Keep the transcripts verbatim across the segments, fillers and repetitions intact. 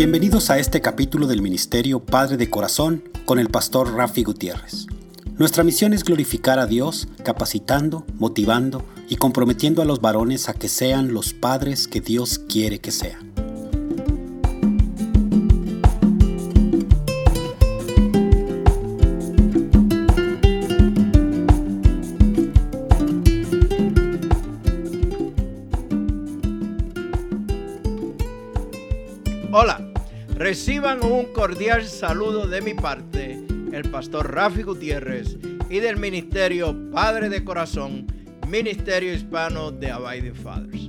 Bienvenidos a este capítulo del Ministerio Padre de Corazón con el pastor Rafi Gutiérrez. Nuestra misión es glorificar a Dios, capacitando, motivando y comprometiendo a los varones a que sean los padres que Dios quiere que sean. Hola, reciban un cordial saludo de mi parte, el pastor Rafi Gutiérrez y del Ministerio Padre de Corazón, Ministerio Hispano de Abiding Fathers.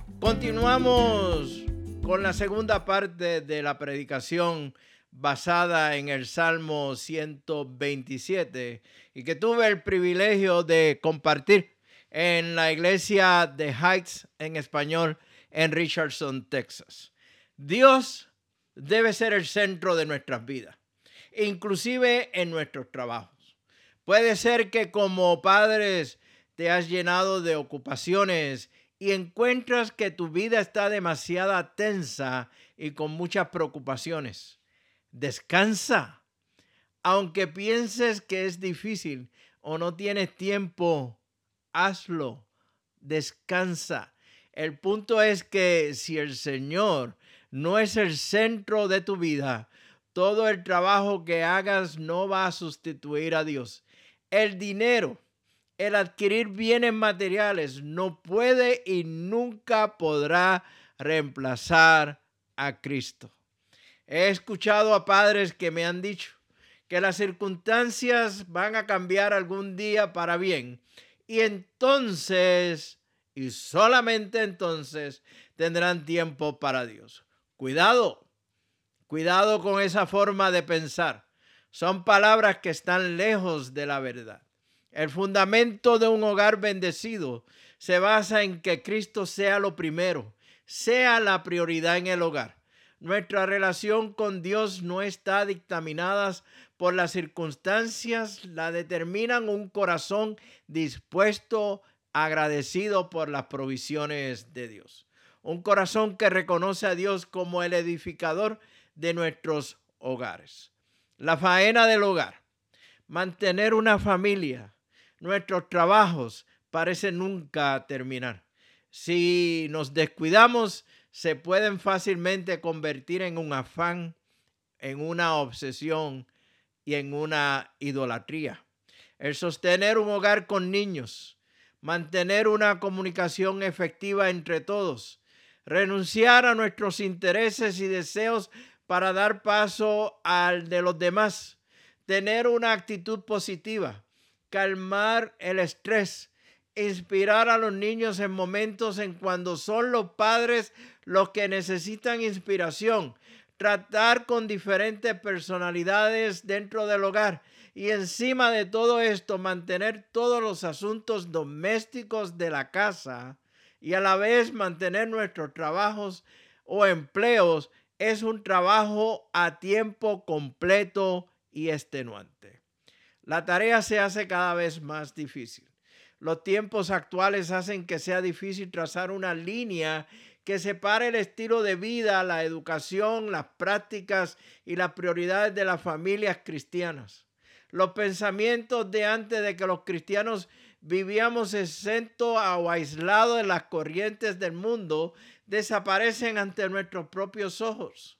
Continuamos con la segunda parte de la predicación basada en el Salmo ciento veintisiete y que tuve el privilegio de compartir en la iglesia de Heights en español en Richardson, Texas. Dios debe ser el centro de nuestras vidas, inclusive en nuestros trabajos. Puede ser que como padres te has llenado de ocupaciones y encuentras que tu vida está demasiado tensa y con muchas preocupaciones. Descansa. Aunque pienses que es difícil o no tienes tiempo, hazlo. Descansa. El punto es que si el Señor no es el centro de tu vida, todo el trabajo que hagas no va a sustituir a Dios. El dinero, el adquirir bienes materiales, no puede y nunca podrá reemplazar a Cristo. He escuchado a padres que me han dicho que las circunstancias van a cambiar algún día para bien y entonces, y solamente entonces, tendrán tiempo para Dios. Cuidado, cuidado con esa forma de pensar. Son palabras que están lejos de la verdad. El fundamento de un hogar bendecido se basa en que Cristo sea lo primero, sea la prioridad en el hogar. Nuestra relación con Dios no está dictaminada por las circunstancias, la determinan un corazón dispuesto, agradecido por las provisiones de Dios. Un corazón que reconoce a Dios como el edificador de nuestros hogares. La faena del hogar, mantener una familia, nuestros trabajos parecen nunca terminar. Si nos descuidamos, se pueden fácilmente convertir en un afán, en una obsesión y en una idolatría. El sostener un hogar con niños, mantener una comunicación efectiva entre todos, renunciar a nuestros intereses y deseos para dar paso al de los demás, tener una actitud positiva, calmar el estrés, inspirar a los niños en momentos en cuando son los padres los que necesitan inspiración, tratar con diferentes personalidades dentro del hogar y encima de todo esto mantener todos los asuntos domésticos de la casa y a la vez mantener nuestros trabajos o empleos es un trabajo a tiempo completo y extenuante. La tarea se hace cada vez más difícil. Los tiempos actuales hacen que sea difícil trazar una línea que separe el estilo de vida, la educación, las prácticas y las prioridades de las familias cristianas. Los pensamientos de antes de que los cristianos vivíamos exentos o aislados de las corrientes del mundo desaparecen ante nuestros propios ojos.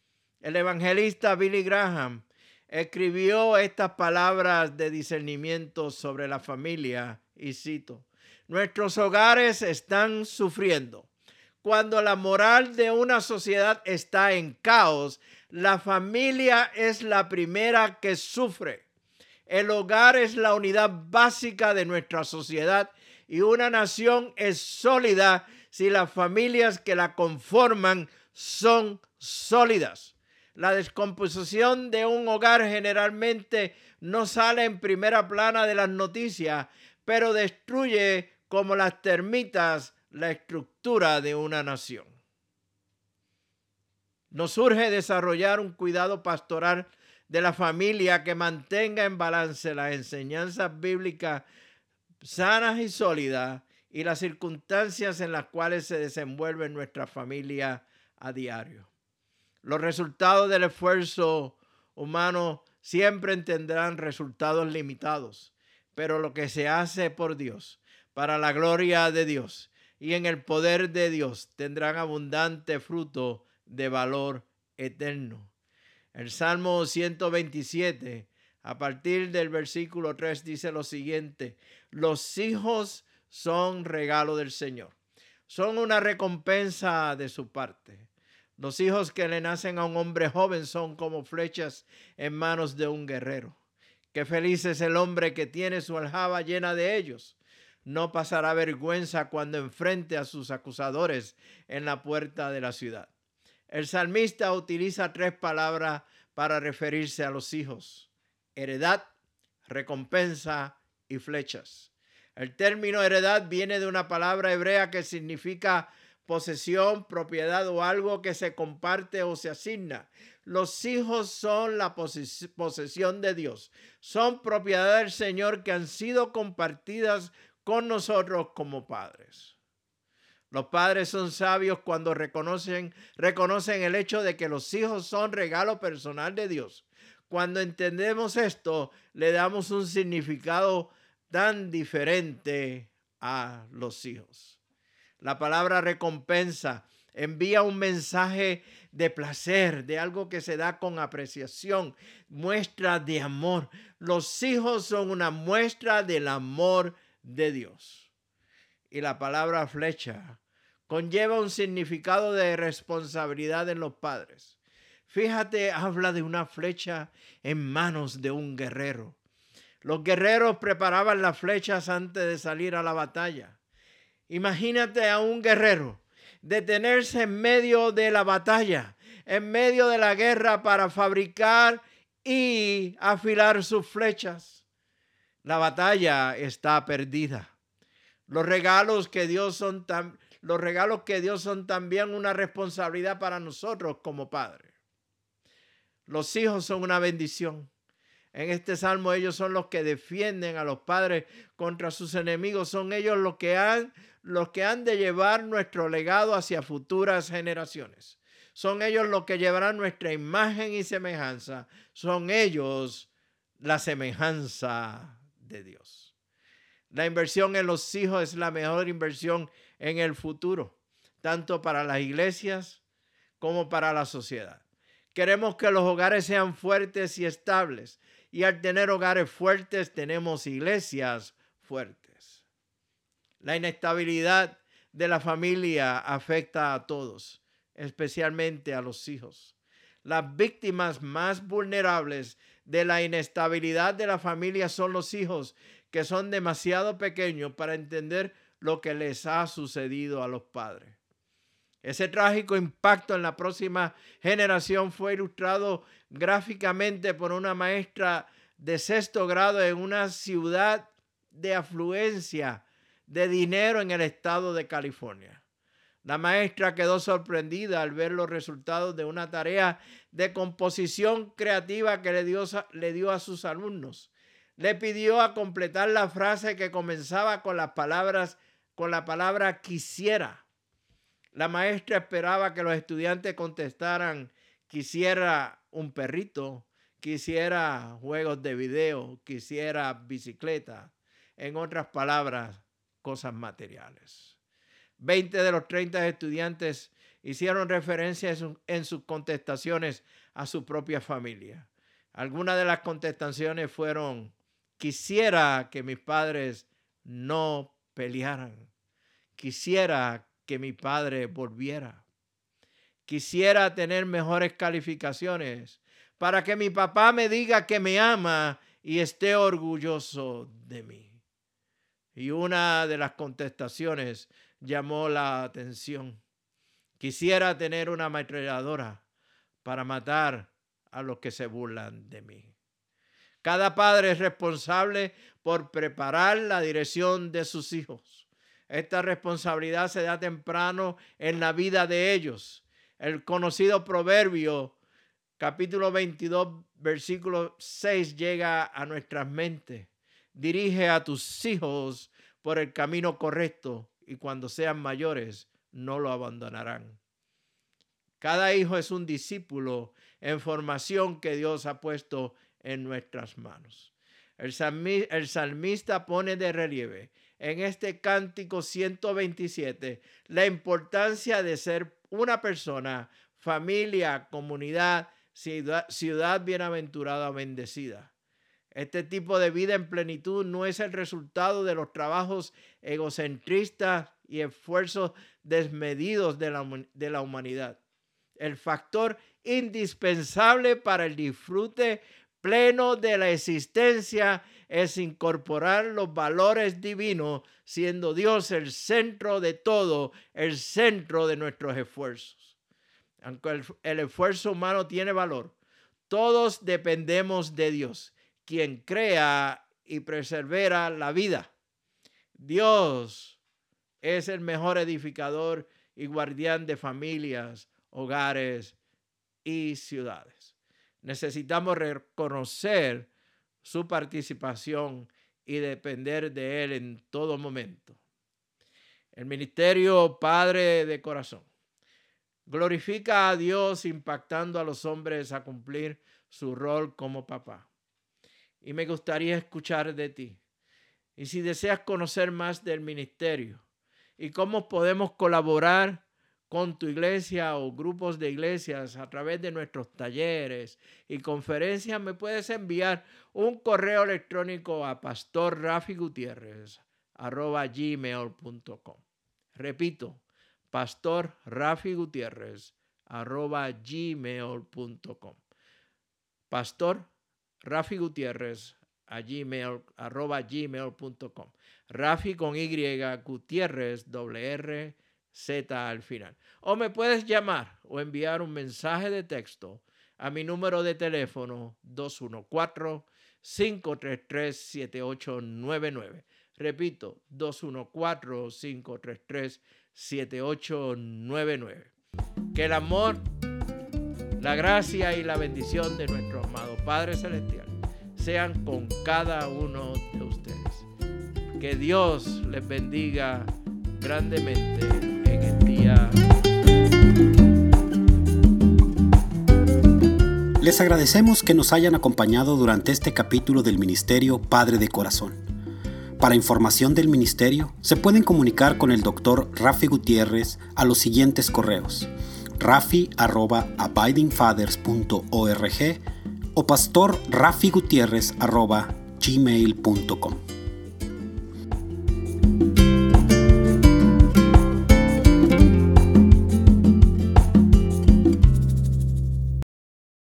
El evangelista Billy Graham escribió estas palabras de discernimiento sobre la familia y cito: nuestros hogares están sufriendo. Cuando la moral de una sociedad está en caos, la familia es la primera que sufre. El hogar es la unidad básica de nuestra sociedad y una nación es sólida si las familias que la conforman son sólidas. La descomposición de un hogar generalmente no sale en primera plana de las noticias, pero destruye como las termitas la estructura de una nación. Nos urge desarrollar un cuidado pastoral de la familia que mantenga en balance las enseñanzas bíblicas sanas y sólidas y las circunstancias en las cuales se desenvuelve nuestra familia a diario. Los resultados del esfuerzo humano siempre tendrán resultados limitados, pero lo que se hace por Dios, para la gloria de Dios y en el poder de Dios, tendrán abundante fruto de valor eterno. El Salmo ciento veintisiete, a partir del versículo tres, dice lo siguiente: los hijos son regalo del Señor, son una recompensa de su parte. Los hijos que le nacen a un hombre joven son como flechas en manos de un guerrero. Qué feliz es el hombre que tiene su aljaba llena de ellos. No pasará vergüenza cuando enfrente a sus acusadores en la puerta de la ciudad. El salmista utiliza tres palabras para referirse a los hijos: heredad, recompensa y flechas. El término heredad viene de una palabra hebrea que significa posesión, propiedad o algo que se comparte o se asigna. Los hijos son la poses- posesión de Dios, son propiedad del Señor que han sido compartidas con nosotros como padres. Los padres son sabios cuando reconocen, reconocen el hecho de que los hijos son regalo personal de Dios. Cuando entendemos esto, le damos un significado tan diferente a los hijos. La palabra recompensa envía un mensaje de placer, de algo que se da con apreciación, muestra de amor. Los hijos son una muestra del amor de Dios. Y la palabra flecha conlleva un significado de responsabilidad en los padres. Fíjate, habla de una flecha en manos de un guerrero. Los guerreros preparaban las flechas antes de salir a la batalla. Imagínate a un guerrero detenerse en medio de la batalla, en medio de la guerra, para fabricar y afilar sus flechas. La batalla está perdida. Los regalos que Dios son tan, los regalos que Dios son también una responsabilidad para nosotros como padres. Los hijos son una bendición. En este salmo ellos son los que defienden a los padres contra sus enemigos. Son ellos los que han, los que han de llevar nuestro legado hacia futuras generaciones. Son ellos los que llevarán nuestra imagen y semejanza. Son ellos la semejanza de Dios. La inversión en los hijos es la mejor inversión en el futuro, tanto para las iglesias como para la sociedad. Queremos que los hogares sean fuertes y estables. Y al tener hogares fuertes, tenemos iglesias fuertes. La inestabilidad de la familia afecta a todos, especialmente a los hijos. Las víctimas más vulnerables de la inestabilidad de la familia son los hijos, que son demasiado pequeños para entender lo que les ha sucedido a los padres. Ese trágico impacto en la próxima generación fue ilustrado gráficamente por una maestra de sexto grado en una ciudad de afluencia de dinero en el estado de California. La maestra quedó sorprendida al ver los resultados de una tarea de composición creativa que le dio, le dio a sus alumnos. Le pidió a completar la frase que comenzaba con las palabras, con la palabra quisiera. La maestra esperaba que los estudiantes contestaran: quisiera un perrito, quisiera juegos de video, quisiera bicicleta. En otras palabras, cosas materiales. veinte de los treinta estudiantes hicieron referencia en, su, en sus contestaciones a su propia familia. Algunas de las contestaciones fueron: quisiera que mis padres no pelearan. Quisiera que mi padre volviera. Quisiera tener mejores calificaciones para que mi papá me diga que me ama y esté orgulloso de mí. Y una de las contestaciones llamó la atención. Quisiera tener una ametralladora para matar a los que se burlan de mí. Cada padre es responsable por preparar la dirección de sus hijos. Esta responsabilidad se da temprano en la vida de ellos. El conocido proverbio, capítulo veintidós, versículo seis, llega a nuestras mentes. Dirige a tus hijos por el camino correcto y cuando sean mayores no lo abandonarán. Cada hijo es un discípulo en formación que Dios ha puesto en nuestras manos. El salmista, el salmista pone de relieve en este cántico ciento veintisiete la importancia de ser una persona, familia, comunidad, ciudad, ciudad bienaventurada o bendecida. Este tipo de vida en plenitud no es el resultado de los trabajos egocentristas y esfuerzos desmedidos de la, de la humanidad. El factor indispensable para el disfrute pleno de la existencia es incorporar los valores divinos, siendo Dios el centro de todo, el centro de nuestros esfuerzos. Aunque el, el esfuerzo humano tiene valor, todos dependemos de Dios, quien crea y persevera la vida. Dios es el mejor edificador y guardián de familias, hogares y ciudades. Necesitamos reconocer su participación y depender de Él en todo momento. El ministerio Padre de Corazón glorifica a Dios impactando a los hombres a cumplir su rol como papá. Y me gustaría escuchar de ti. Y si deseas conocer más del ministerio y cómo podemos colaborar con tu iglesia o grupos de iglesias a través de nuestros talleres y conferencias, me puedes enviar un correo electrónico a pastor rafi gutierrez arroba gmail punto com. Repito, pastor rafi gutierrez arroba gmail punto com. Pastor Rafi Gutierrez a gmail, arroba gmail punto com. Rafi con Y, Gutiérrez, doble R, Z al final. O me puedes llamar o enviar un mensaje de texto a mi número de teléfono dos uno cuatro, cinco tres tres, siete ocho nueve nueve. Repito, dos uno cuatro, cinco tres tres, siete ocho nueve nueve. Que el amor, la gracia y la bendición de nuestro amado Padre Celestial sean con cada uno de ustedes. Que Dios les bendiga grandemente en el día. Les agradecemos que nos hayan acompañado durante este capítulo del Ministerio Padre de Corazón. Para información del ministerio, se pueden comunicar con el doctor Rafi Gutierrez a los siguientes correos: rafi arroba abiding fathers punto org o pastor rafi gutierrez arroba gmail punto com.